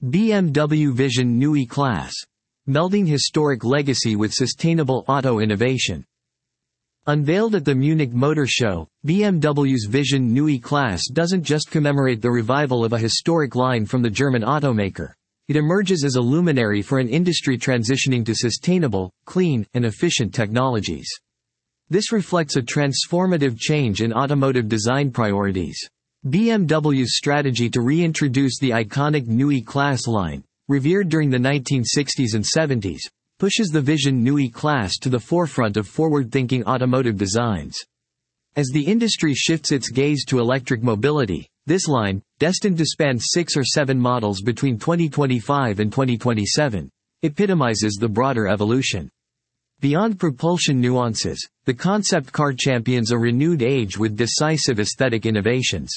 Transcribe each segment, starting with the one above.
BMW Vision Neue Klasse. Melding historic legacy with sustainable auto innovation. Unveiled at the Munich Motor Show, BMW's Vision Neue Klasse doesn't just commemorate the revival of a historic line from the German automaker. It emerges as a luminary for an industry transitioning to sustainable, clean, and efficient technologies. This reflects a transformative change in automotive design priorities. BMW's strategy to reintroduce the iconic Neue Klasse line, revered during the 1960s and 70s, pushes the Vision Neue Klasse to the forefront of forward-thinking automotive designs. As the industry shifts its gaze to electric mobility, this line, destined to span 6 or 7 models between 2025 and 2027, epitomizes the broader evolution. Beyond propulsion nuances, the concept car champions a renewed age with decisive aesthetic innovations.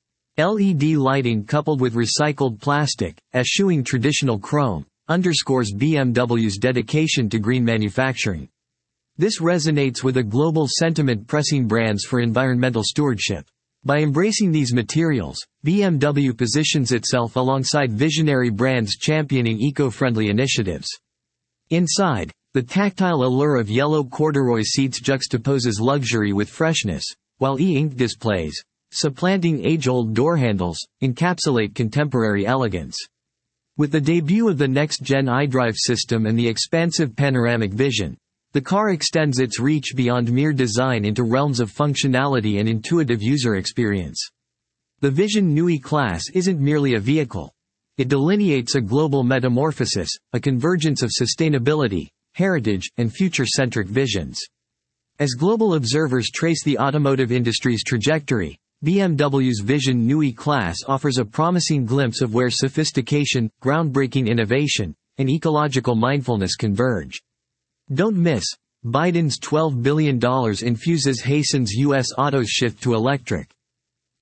LED lighting coupled with recycled plastic, eschewing traditional chrome, underscores BMW's dedication to green manufacturing. This resonates with a global sentiment pressing brands for environmental stewardship. By embracing these materials, BMW positions itself alongside visionary brands championing eco-friendly initiatives. Inside, the tactile allure of yellow corduroy seats juxtaposes luxury with freshness, while e-ink displays, supplanting age-old door handles, encapsulate contemporary elegance. With the debut of the next-gen iDrive system and the expansive panoramic vision, the car extends its reach beyond mere design into realms of functionality and intuitive user experience. The Vision Neue Klasse isn't merely a vehicle. It delineates a global metamorphosis, a convergence of sustainability, heritage, and future-centric visions. As global observers trace the automotive industry's trajectory, BMW's Vision Neue Klasse offers a promising glimpse of where sophistication, groundbreaking innovation, and ecological mindfulness converge. Don't miss, Biden's $12 billion infuses hastens U.S. autos shift to electric.